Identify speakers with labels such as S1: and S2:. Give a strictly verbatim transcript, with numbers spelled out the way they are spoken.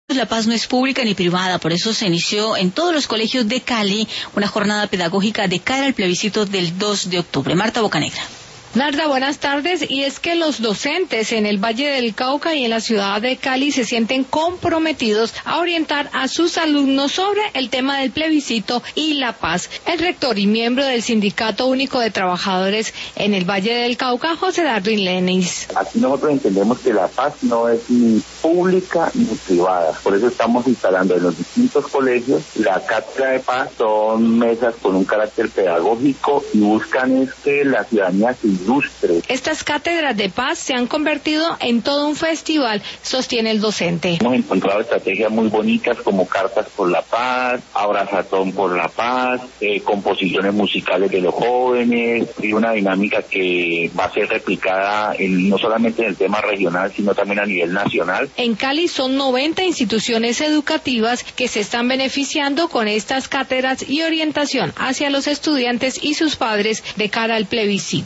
S1: La paz no es pública ni privada, por eso se inició en todos los colegios de Cali una jornada pedagógica de cara al plebiscito del dos de octubre. Marta Bocanegra.
S2: Narda, buenas tardes. Y es que los docentes en el Valle del Cauca y en la ciudad de Cali se sienten comprometidos a orientar a sus alumnos sobre el tema del plebiscito y la paz. El rector y miembro del Sindicato Único de Trabajadores en el Valle del Cauca, José Darwin Lenis.
S3: Aquí nosotros entendemos que la paz no es ni pública ni privada. Por eso estamos instalando en los distintos colegios la cátedra de paz. Son mesas con un carácter pedagógico y buscan es que la ciudadanía se ilustre.
S2: Estas cátedras de paz se han convertido en todo un festival, sostiene el docente.
S3: Hemos encontrado estrategias muy bonitas como cartas por la paz, abrazatón por la paz, eh, composiciones musicales de los jóvenes y una dinámica que va a ser replicada en, no solamente en el tema regional, sino también a nivel nacional.
S2: En Cali son noventa instituciones educativas que se están beneficiando con estas cátedras y orientación hacia los estudiantes y sus padres de cara al plebiscito.